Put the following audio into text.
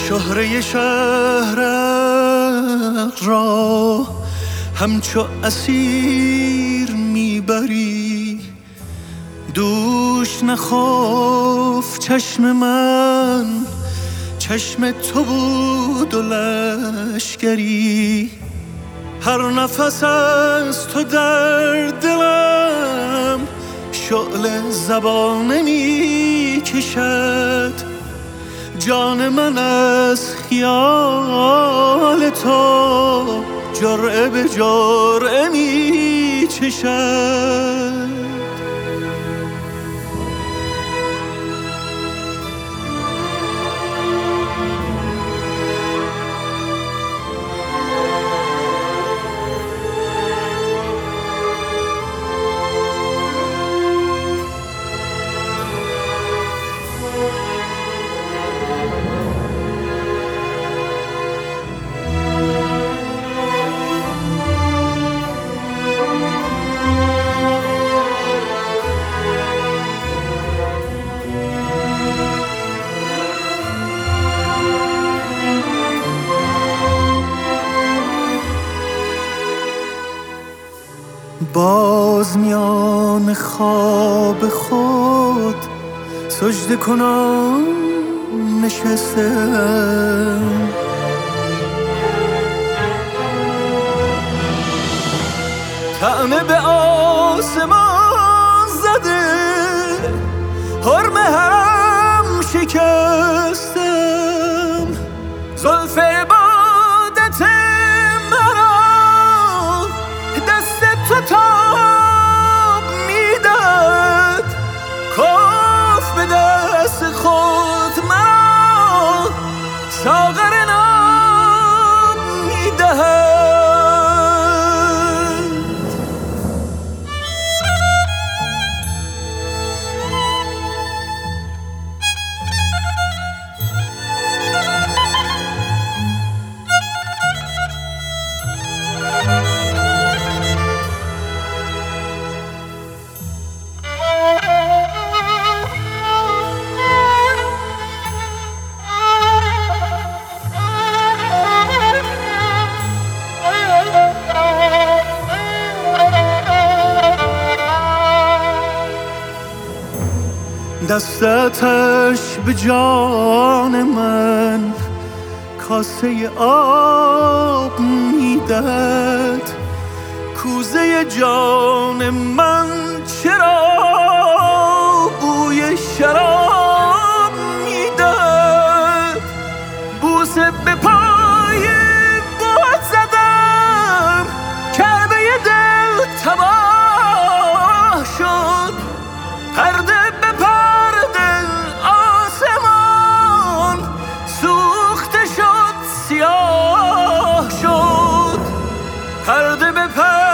شهره شهرت را همچو اسیر میبری، دوش نخفت چشم من، چشم تو بود و لشکری. هر نفس از تو در دلم شعله زبانه می کشد، جان من از خیال تو جرعه به جرعه می چشد. باز میان خواب خود سجده کنم نشستم، طعنه به آسمان زده حرم هم شکستم. زلف عبادت مرا دست تو تاب میداد، کاف به دست خود مرا ساغر ناب میدهد. دستش به جان من کاسه آب میدهد، کوزه جان من چرا بوی شراب میدهد. بوسه به پای بت زدم، کعبه دل تباه شد، پرده به پرده آسمان سوخته شد، سیاه شد، پرده به پرده